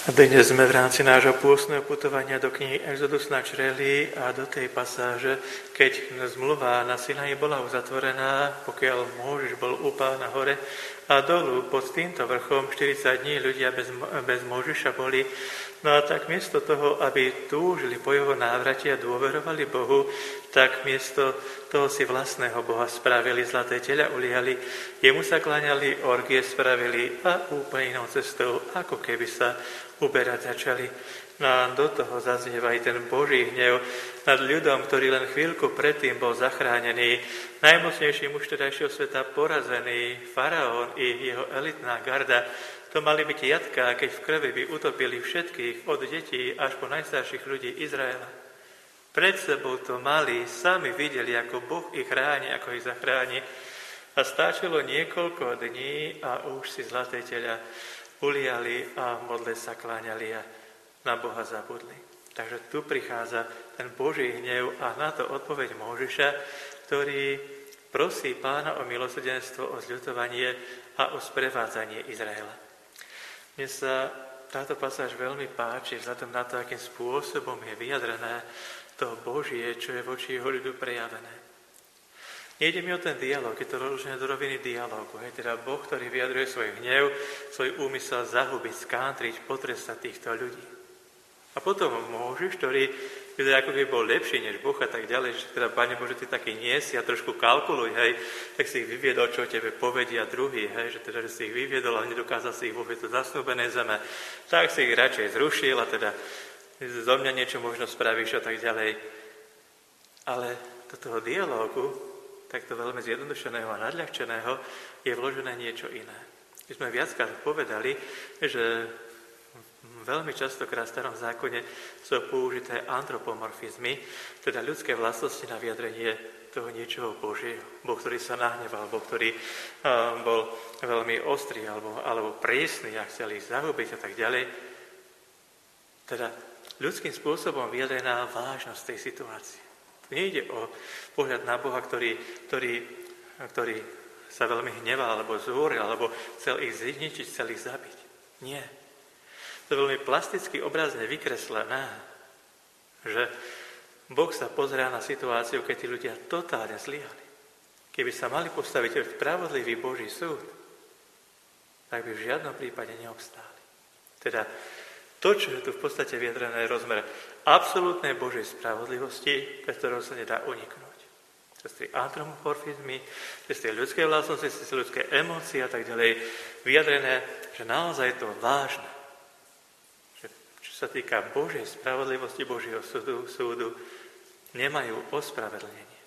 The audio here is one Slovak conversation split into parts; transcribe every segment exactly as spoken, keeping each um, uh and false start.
Dnes sme v rámci nášho pôstneho putovania do knihy Exodus načreli a do tej pasáže, keď zmluva na Sinaji bola uzatvorená, pokiaľ Mojžiš bol u Pána hore a dolu pod týmto vrchom štyridsať dní ľudia bez, bez Mojžiša boli. No a tak miesto toho, aby túžili po jeho návrate a dôverovali Bohu, tak miesto toho si vlastného Boha spravili, zlaté teľa uliali, jemu sa kláňali, orgie spravili a úplne inou cestou, ako keby sa uberať začali. No a do toho zaznieva aj ten Boží hnev nad ľudom, ktorý len chvíľku predtým bol zachránený. Najmocnejší muž tedajšieho sveta porazený, faraón i jeho elitná garda, to mali byť jatká, keď v krvi by utopili všetkých, od detí až po najstarších ľudí Izraela. Pred sebou to mali, sami videli, ako Boh ich chráni, ako ich zachráni. A stáčilo niekoľko dní a už si zlaté teľa uliali a modle sa kláňali a na Boha zabudli. Takže tu prichádza ten Boží hnev a na to odpoveď Mojžiša, ktorý prosí Pána o milosrdenstvo, o zľutovanie a o sprevádzanie Izraela. Mne sa táto pasáž veľmi páči, vzhľadom na to, akým spôsobom je vyjadrené to Božie, čo je voči jeho ľudu prejavené. Nejde mi o ten dialog, je to rozložené do roviny dialogu. Je teda Boh, ktorý vyjadruje svoj hnev, svoj úmysel zahubiť, skántriť, potrestať týchto ľudí. A potom Mojžiš, ktorý vyzerá, ako keby bol lepší než Boh a tak ďalej, že teda, Pane Bože, ty taký nie si a trošku kalkuluj, hej, tak si ich vyviedol, čo o tebe povedia druhý, hej, že teda, že si ich vyviedol a nedokázal si ich vôbec do zasnúbenej zeme, tak si ich radšej zrušil a teda zo mňa niečo možno spravíš a tak ďalej. Ale do toho dialógu, takto veľmi zjednodušeného a nadľahčeného, je vložené niečo iné. My sme viackrát povedali, že veľmi častokrát v starom zákone sú použité antropomorfizmy, teda ľudské vlastnosti na vyjadrenie toho niečoho Božieho. Boh, ktorý sa nahneval, Boh, ktorý uh, bol veľmi ostrý alebo, alebo prísny a chcel ich zahubiť a tak ďalej. Teda ľudským spôsobom vyjadrená vážnosť tej situácie. Tu nejde o pohľad na Boha, ktorý, ktorý, ktorý sa veľmi hneval alebo zúril, alebo chcel ich zničiť, chcel ich zabiť. Nie. To je veľmi plasticky obrazne vykreslené, že Boh sa pozerá na situáciu, keď tí ľudia totálne zlyhali. Keby sa mali postaviť v spravodlivý Boží súd, tak by v žiadnom prípade neobstáli. Teda to, čo je tu v podstate vyjadrené, je rozmer absolútnej Božej spravodlivosti, bez ktorého sa nedá uniknúť. Cez tie antropomorfizmy, cez tie ľudské vlastnosti, cez tie ľudské emócie a tak ďalej, vyjadrené, že naozaj je to vážne. Čo sa týka Božej spravodlivosti, Božieho súdu, súdu, nemajú ospravedlnenie.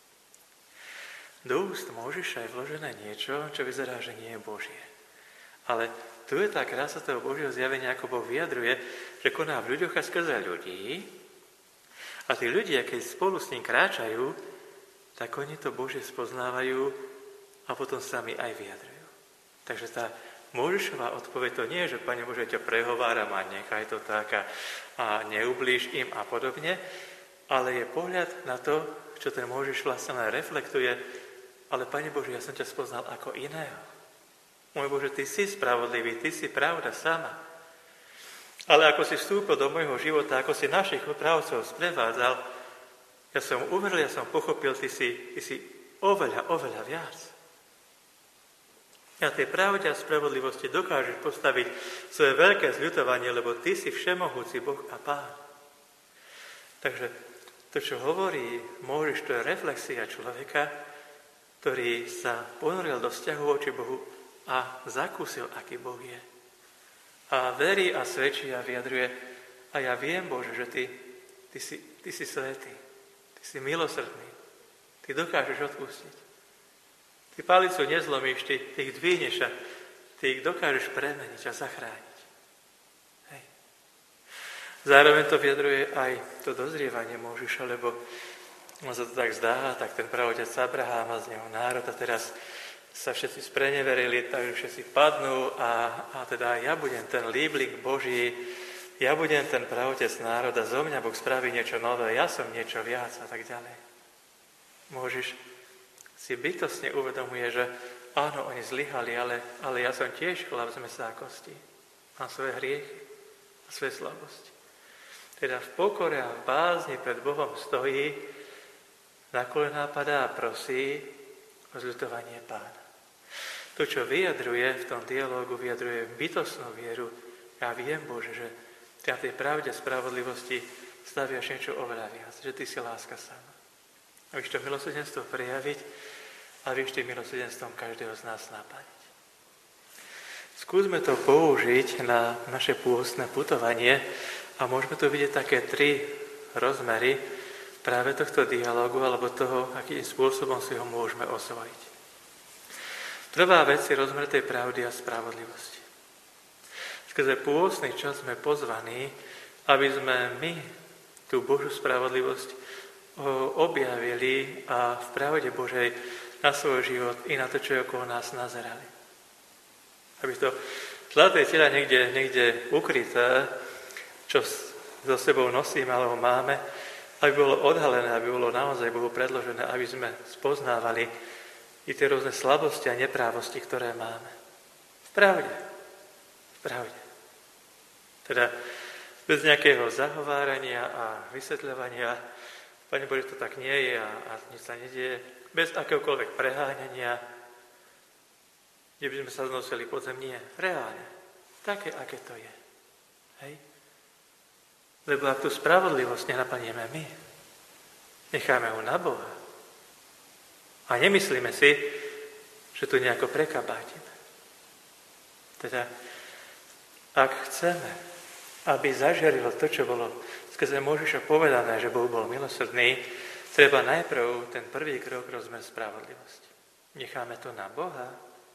Do úst Mojžiša je vložené niečo, čo vyzerá, že nie je Božie. Ale tu je tá krása toho Božieho zjavenia, ako Boh vyjadruje, že koná v ľuďoch a skrze ľudí. A tí ľudia, keď spolu s ním kráčajú, tak oni to Božie spoznávajú a potom sami aj vyjadrujú. Takže tá Mojžišová odpoveď to nie je, že Pane Bože, ťa prehováram a nechaj to tak a, a neublíž im a podobne, ale je pohľad na to, čo ten Mojžiš vlastne reflektuje, ale Pane Bože, ja som ťa spoznal ako iného. Môj Bože, ty si spravodlivý, ty si pravda sama. Ale ako si vstúpil do môjho života, ako si našich právcov sprevádzal, ja som uveril, ja som pochopil, ty si, ty si oveľa, oveľa viac. A tej pravde a spravodlivosti dokážeš postaviť svoje veľké zľutovanie, lebo ty si všemohúci Boh a Pán. Takže to, čo hovorí Mojžiš, to je reflexia človeka, ktorý sa ponoril do vzťahu voči Bohu a zakúsil, aký Boh je. A verí a svedčí a vyjadruje, a ja viem, Bože, že ty, ty, si, ty si svätý, ty si milosrdný, ty dokážeš odpustiť. Ty palicu nezlomíš, ty, ty ich dvihneš a ty ich dokážeš premeniť a zachrániť. Hej. Zároveň to vyjadruje aj to dozrievanie Mojžiša, lebo on sa to tak zdá, tak ten praotec Abraham a z neho národ a teraz sa všetci spreneverili, takže všetci padnú a, a teda ja budem ten líblik Boží, ja budem ten praotec národa, zo mňa Boh spraví niečo nové, ja som niečo viac a tak ďalej. Mojžiš si bytostne uvedomuje, že áno, oni zlyhali, ale, ale ja som tiež chlap z mäsa a kostí. Mám svoje hriechy. a svoje slabosti. Teda v pokore a v bázni pred Bohom stojí, na kolená padá a prosí o zľutovanie Pána. To, čo vyjadruje v tom dialógu, vyjadruje bytostnú vieru. Ja viem, Bože, že ty na tej pravde a spravodlivosti staviaš niečo oveľa viac, že ty si láska sama. A vieš to milosrdenstvo prejaviť a vieš tým milosrdenstvom každého z nás naplniť. Skúsme to použiť na naše pôstne putovanie a môžeme tu vidieť také tri rozmery práve tohto dialógu alebo toho, akým spôsobom si ho môžeme osvojiť. Prvá vec je rozmer tej pravdy a spravodlivosti. Skrze pôstny čas sme pozvaní, aby sme my tú Božiu spravodlivosť objavili a v pravde Božej na svoj život i na to, čo je okolo nás nazerali. Aby to zlaté tela niekde, niekde ukryté, čo so sebou nosíme alebo máme, aby bolo odhalené, aby bolo naozaj Bohu predložené, aby sme spoznávali i tie rôzne slabosti a neprávosti, ktoré máme. V pravde. V pravde. Teda bez nejakého zahovárania a vysvetľovania, Pane Bože, to tak nie je a, a nič sa nedieje, bez akéhokoľvek preháňania, kde by sme sa znosili pod zem, nie. Reálne. Také, aké to je. Hej? Lebo ak tú spravodlivosť nenaplníme my, necháme ho na Boha a nemyslíme si, že tu nejako prekabátime. Teda, ak chceme, aby zažiarilo to, čo bolo skrze Mojžiša povedané, že Boh bol milosrdný, treba najprv ten prvý krok, rozmer spravodlivosti. Necháme to na Boha,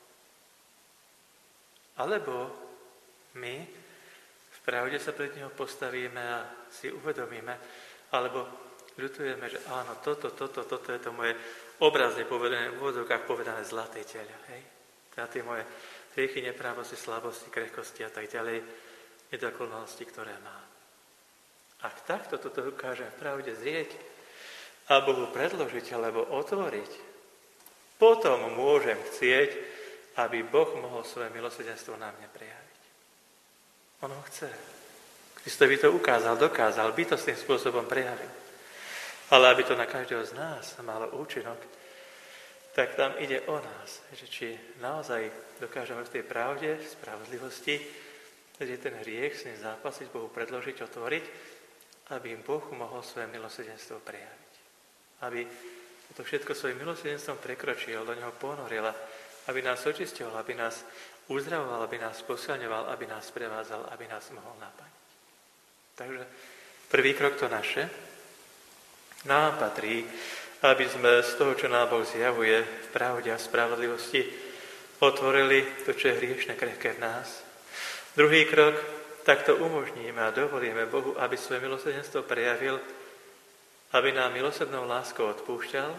alebo my v pravde sa pred Neho postavíme a si uvedomíme, alebo ľutujeme, že áno, toto, toto, toto je to moje obrazne povedané, v úvodzovkách povedané zlaté tela. Hej? Teda tie moje hriechy, neprávosti, slabosti, krehkosti a tak ďalej, nedokonalosti, ktoré mám. Ak takto toto dokážem v pravde zrieť a Bohu predložiť alebo otvoriť, potom môžem chcieť, aby Boh mohol svoje milosrdenstvo na mne prejaviť. On ho chce. Kristovi to ukázal, dokázal, bytostným spôsobom prejavil. Ale aby to na každého z nás malo účinok, tak tam ide o nás, že či naozaj dokážeme v tej pravde, v spravodlivosti, že ten hriech s ním zápasiť, Bohu predložiť, otvoriť, aby im Boh mohol svoje milosrdenstvo prejaviť. Aby to všetko svojim milosrdenstvom prekročil, do neho ponoril, aby nás očistil, aby nás uzdravoval, aby nás posilňoval, aby nás prevádzal, aby nás mohol naplniť. Takže prvý krok to naše, nám patrí, aby sme z toho, čo nám Boh zjavuje v pravde a spravodlivosti, otvorili to, čo je hriešne, krehké v nás. Druhý krok, tak to umožníme a dovolíme Bohu, aby svoje milosrdenstvo prejavil, aby nám milosrdnou láskou odpúšťal.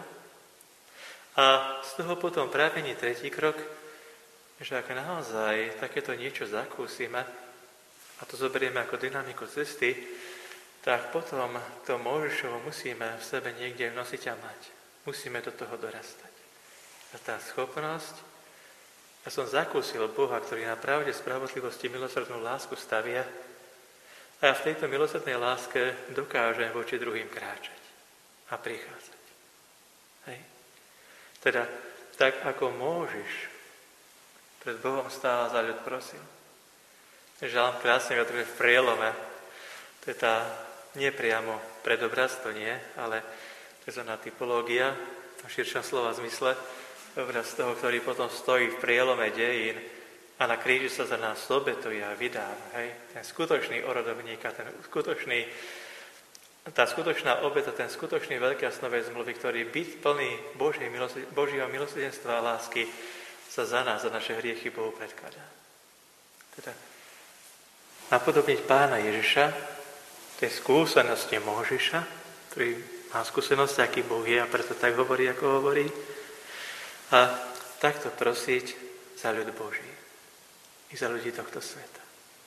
A z toho potom pramení tretí krok, že ak naozaj takéto niečo zakúsime, a to zoberieme ako dynamiku cesty, tak potom to Mojžišovo musíme v sebe niekde nosiť a mať. Musíme do toho dorastať. A tá schopnosť, ja som zakúsil Boha, ktorý na pravde, spravodlivosti, milosrdnú lásku stavia, a ja v tejto milosrdnej láske dokážem voči druhým kráčať a prichádzať. Hej. Teda, tak ako Mojžiš pred Bohom stál za ľud prosil. Žalm krásne vyjadruje v prielome. To je tá nepriamo predobraz, to nie, ale to je zóna typológia, v širšom slova zmysle, obraz toho, ktorý potom stojí v prielome dejín a na kríži sa za nás obetuje a vydáva. Hej? Ten skutočný orodobník a ten skutočný, tá skutočná obeta, ten skutočný veľký a novej zmluvy, ktorý byť plný Božieho milosrdenstva, Božieho milosrdenstva a lásky sa za nás, za naše hriechy Bohu predkladá. Teda napodobniť Pána Ježiša, tej skúsenosti Mojžiša, ktorý má skúsenosť, aký Boh je a preto tak hovorí, ako hovorí, a takto prosiť za ľud Boží i za ľudí tohto sveta.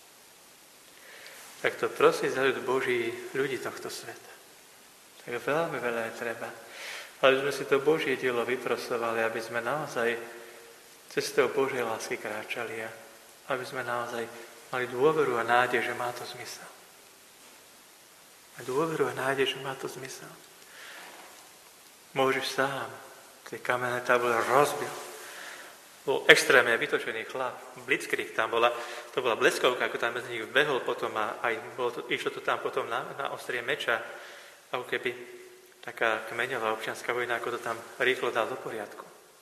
Takto prosiť za ľud Boží ľudí tohto sveta. Tak veľmi veľa je treba. Ale sme si to Božie dielo vyprosovali, aby sme naozaj cestou Božej lásky kráčali a aby sme naozaj mali dôveru a nádej, že má to zmysel. Mali dôveru a nádej, že má to zmysel. Môžeš sám tie kamenné tabule rozbil. Bol extrémne vytočený chlap. Blitzkrieg tam bola, to bola bleskovka, ako tam medzi nich vbehol potom a aj bolo to, išlo to tam potom na, na ostrie meča, ako keby taká kmeňová občianská vojna, ako to tam rýchlo dal do poriadku.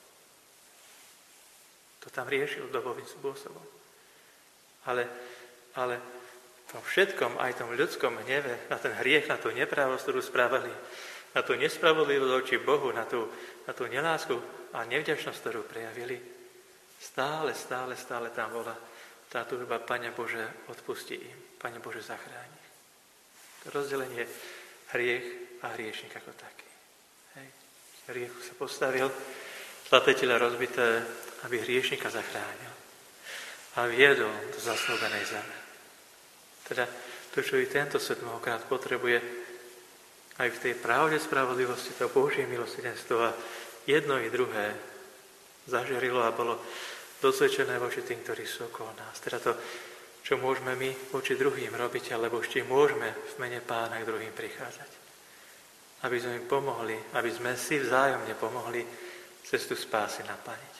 To tam riešil dobovým spôsobom. Ale, ale v tom všetkom, aj tom ľudskom hneve, na ten hriech, na tú neprávosť, ktorú spravili, na tú nespravodlivosť voči Bohu, na tú, na tú nelásku a nevďačnosť, ktorú prejavili, stále, stále, stále tam bola tá túžba, Pane Bože, odpusti im. Pane Bože, zachráň ich. To rozdelenie hriech a hriešnik ako taký. Hej. Hriechu sa postavil, zlaté tela rozbité, aby hriešnika zachránil a viedol do zasnúbenej zeme. Teda to, čo i tento svet mnohokrát potrebuje, aj v tej pravde spravodlivosti, to Božie milosrdenstvo a jedno i druhé zažerilo a bolo dosvedčené voči tým, ktorí sú okolo nás. Teda to, čo môžeme my voči druhým robiť, alebo ešte môžeme v mene Pána k druhým prichádzať. Aby sme im pomohli, aby sme si vzájomne pomohli cestu spásy naplniť.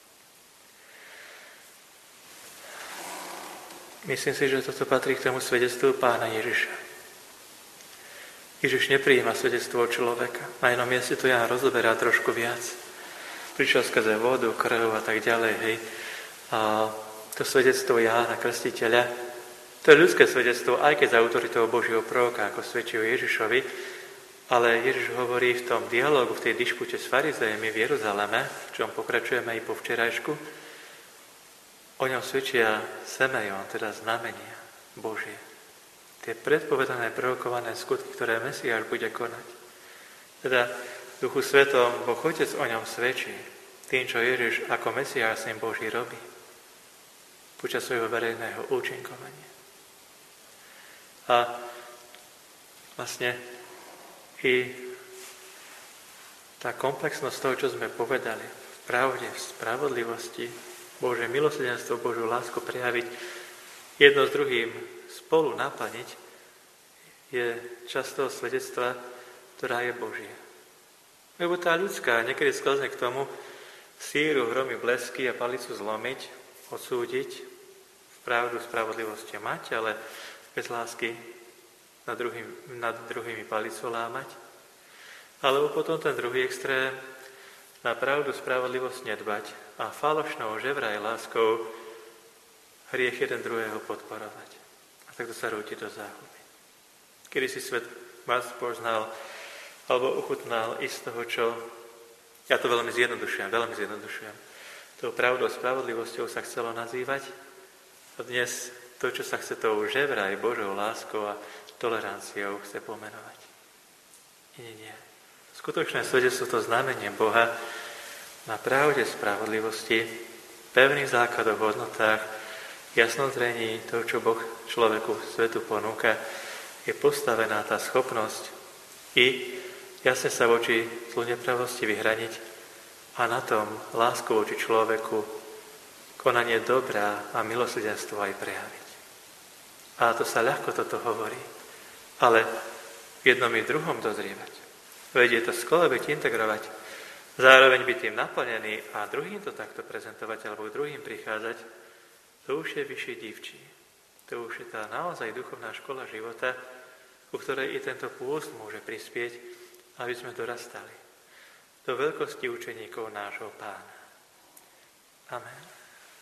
Myslím si, že toto patrí k tomu svedectvu Pána Ježiša. Ježiš neprijíma svedectvo od človeka. Na jednom mieste to Ján rozoberá trošku viac. Prišiel skrze vodu, krv a tak ďalej, hej. A to svedectvo Jána Krstiteľa, to je ľudské svedectvo, aj keď za autoritou Božieho proroka, ako svedčí o Ježišovi, ale Ježiš hovorí v tom dialógu, v tej dišpute s farizejmi v Jeruzaleme, v čom pokračujeme i po včerajšku, o ňom svedčia semejon, teda znamenia Božie. Tie predpovedané, prorokované skutky, ktoré Mesiáš bude konať. Teda Duchu Svetom Boh Otec o ňom svedčí tým, čo Ježiš ako Mesiáš syn Boží robí počas svojho verejného účinkovania. A vlastne i tá komplexnosť toho, čo sme povedali, v pravde, v spravodlivosti, Božie milosrdenstvo, Božiu lásku prejaviť, jedno s druhým spolu naplniť, je často svedectva, ktorá je Božia. Lebo tá ľudská niekedy sklzne k tomu síru, hromy, blesky a palicu zlomiť, odsúdiť, v pravdu, spravodlivosti mať, ale bez lásky nad, druhým, nad druhými palicu lámať. Alebo potom ten druhý extrém, na pravdu, spravodlivosť nedbať a falošnou ževraj láskou hriech jeden druhého podporovať. A takto sa rúti do záhuby. Kedy si svet vás poznal alebo ochutnal i z toho, čo... Ja to veľmi zjednodušujem, veľmi zjednodušujem. Tou pravdou, spravodlivosťou sa chcelo nazývať a dnes to, čo sa chce tou ževraj Božou láskou a toleranciou chce pomenovať. Nie, nie, nie. Skutočné svedectvo to znamenie Boha na pravde, spravodlivosti, pevných základoch, hodnotách, jasnozrení toho, čo Boh človeku svetu ponúka, je postavená tá schopnosť i jasne sa voči zlu nepravosti vyhraniť a na tom lásku voči človeku, konanie dobrá a milosrdenstvo aj prejaviť. A to sa ľahko toto hovorí, ale v jednom i druhom dozrievať. Vedie to skole byť integrovať, zároveň byť tým naplnený a druhým to takto prezentovať alebo druhým prichádzať, to už je vyšší divčí. To už je tá naozaj duchovná škola života, ku ktorej i tento pôst môže prispieť, aby sme dorastali do veľkosti učeníkov nášho Pána. Amen.